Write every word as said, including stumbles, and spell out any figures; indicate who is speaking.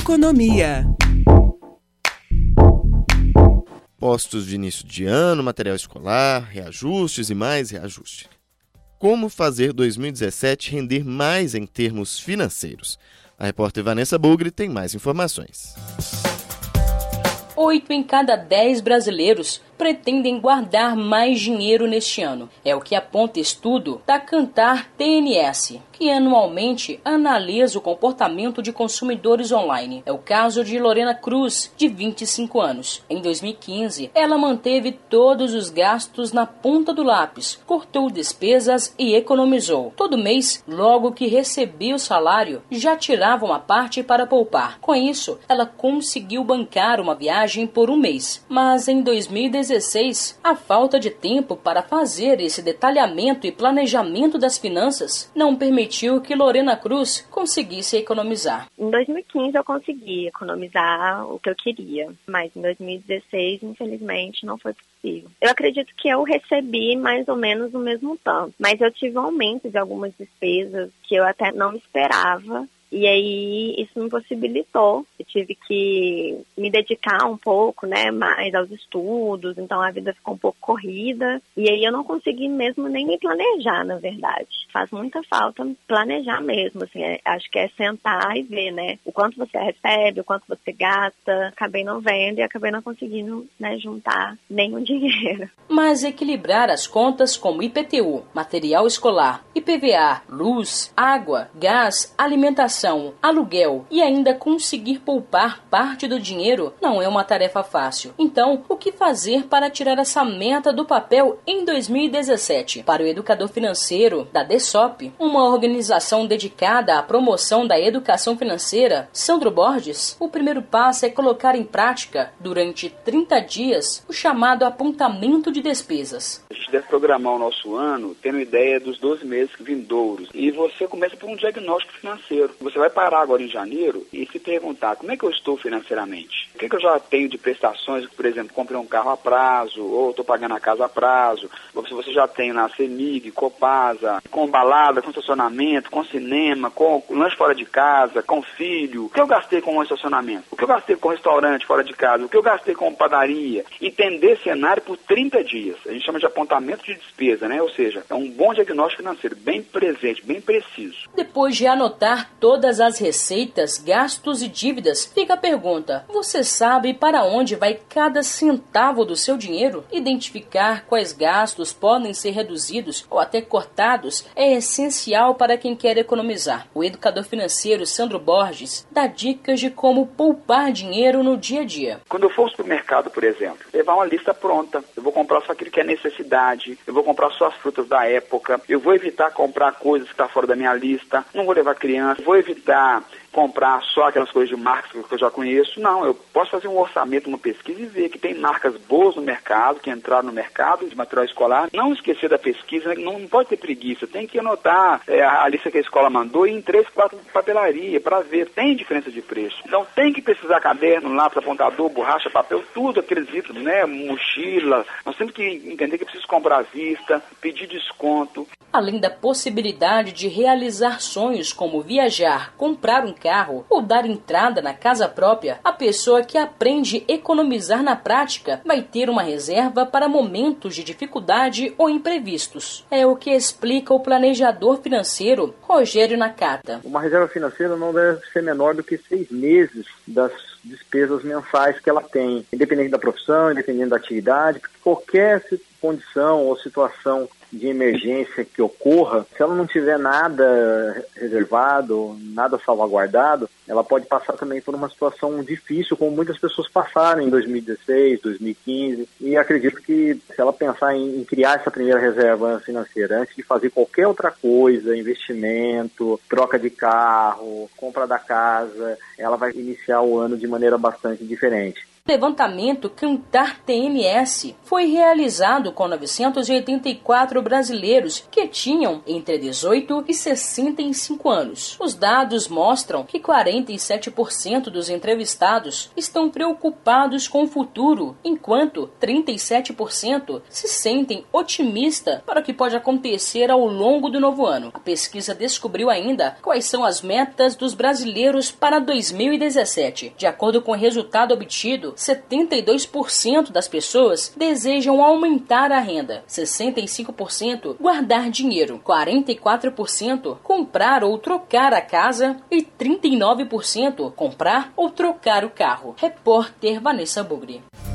Speaker 1: Economia.
Speaker 2: Postos de início de ano, material escolar, reajustes e mais reajuste. Como fazer dois mil e dezessete render mais em termos financeiros? A repórter Vanessa Bugre tem mais informações.
Speaker 3: Oito em cada dez brasileiros pretendem guardar mais dinheiro neste ano. É o que aponta estudo da Kantar T N S, que anualmente analisa o comportamento de consumidores online. É o caso de Lorena Cruz, de vinte e cinco anos. Em dois mil e quinze, ela manteve todos os gastos na ponta do lápis, cortou despesas e economizou. Todo mês, logo que recebia o salário, já tirava uma parte para poupar. Com isso, ela conseguiu bancar uma viagem por um mês. Mas em dois mil e dezesseis, a falta de tempo para fazer esse detalhamento e planejamento das finanças não permitiu que Lorena Cruz conseguisse economizar.
Speaker 4: Em dois mil e quinze eu consegui economizar o que eu queria, mas em dois mil e dezesseis, infelizmente, não foi possível. Eu acredito que eu recebi mais ou menos o mesmo tanto, mas eu tive um aumento de algumas despesas que eu até não esperava. E aí isso me possibilitou, eu tive que me dedicar um pouco, né, mais aos estudos, então a vida ficou um pouco corrida, e aí eu não consegui mesmo nem me planejar, na verdade. Faz muita falta planejar mesmo, assim, é, acho que é sentar e ver, né, o quanto você recebe, o quanto você gasta. Acabei não vendo e acabei não conseguindo, né, juntar nenhum dinheiro.
Speaker 3: Mas equilibrar as contas como I P T U, material escolar, I P V A, luz, água, gás, alimentação, aluguel e ainda conseguir poupar parte do dinheiro não é uma tarefa fácil. Então, o que fazer para tirar essa meta do papel em dois mil e dezessete? Para o educador financeiro da DESOP, uma organização dedicada à promoção da educação financeira, Sandro Borges, o primeiro passo é colocar em prática, durante trinta dias, o chamado apontamento de despesas.
Speaker 5: A gente deve programar o nosso ano tendo ideia dos doze meses vindouros. E você começa por um diagnóstico financeiro. Você vai parar agora em janeiro e se perguntar como é que eu estou financeiramente? O que, é que eu já tenho de prestações? Por exemplo, comprei um carro a prazo, ou estou pagando a casa a prazo. Ou se você já tem na CEMIG, Copasa, com balada, com estacionamento, com cinema, com lanche fora de casa, com filho. O que eu gastei com um estacionamento? O que eu gastei com restaurante fora de casa? O que eu gastei com padaria? Entender cenário por trinta dias. A gente chama de apontamento de despesa, né? Ou seja, é um bom diagnóstico financeiro, bem presente, bem preciso.
Speaker 3: Depois de anotar todas as receitas, gastos e dívidas, fica a pergunta: você sabe para onde vai cada centavo do seu dinheiro? Identificar quais gastos podem ser reduzidos ou até cortados é essencial para quem quer economizar. O educador financeiro Sandro Borges dá dicas de como poupar dinheiro no dia a dia.
Speaker 5: Quando eu for ao supermercado, por exemplo, levar uma lista pronta. Eu vou comprar só aquilo que é necessidade, eu vou comprar só as frutas da época, eu vou evitar comprar coisas que estão fora da minha lista, não vou levar criança, vou evitar comprar só aquelas coisas de marcas que eu já conheço. Não, eu posso fazer um orçamento, uma pesquisa e ver que tem marcas boas no mercado, que entraram no mercado de material escolar. Não esquecer da pesquisa, não, não pode ter preguiça, tem que anotar é, a lista que a escola mandou e em três, quatro papelaria para ver, tem diferença de preço. Então tem que precisar caderno, lápis, apontador, borracha, papel, tudo aqueles itens, né, mochila. Nós temos que entender que preciso comprar à vista, pedir desconto.
Speaker 3: Além da possibilidade de realizar sonhos como viajar, comprar um carro ou dar entrada na casa própria, a pessoa que aprende a economizar na prática vai ter uma reserva para momentos de dificuldade ou imprevistos. É o que explica o planejador financeiro Rogério Nakata.
Speaker 6: Uma reserva financeira não deve ser menor do que seis meses das despesas mensais que ela tem, independente da profissão, independente da atividade, porque qualquer condição ou situação de emergência que ocorra, se ela não tiver nada reservado, nada salvaguardado, ela pode passar também por uma situação difícil, como muitas pessoas passaram em dois mil e dezesseis, dois mil e quinze, e acredito que se ela pensar em criar essa primeira reserva financeira, antes de fazer qualquer outra coisa, investimento, troca de carro, compra da casa, ela vai iniciar o ano de maneira bastante diferente.
Speaker 3: O levantamento Cantar T N S foi realizado com novecentos e oitenta e quatro brasileiros que tinham entre dezoito e sessenta e cinco anos. Os dados mostram que quarenta e sete por cento dos entrevistados estão preocupados com o futuro, enquanto trinta e sete por cento se sentem otimistas para o que pode acontecer ao longo do novo ano. A pesquisa descobriu ainda quais são as metas dos brasileiros para dois mil e dezessete. De acordo com o resultado obtido, setenta e dois por cento das pessoas desejam aumentar a renda, sessenta e cinco por cento guardar dinheiro, quarenta e quatro por cento comprar ou trocar a casa e trinta e nove por cento comprar ou trocar o carro. Repórter Vanessa Bugri.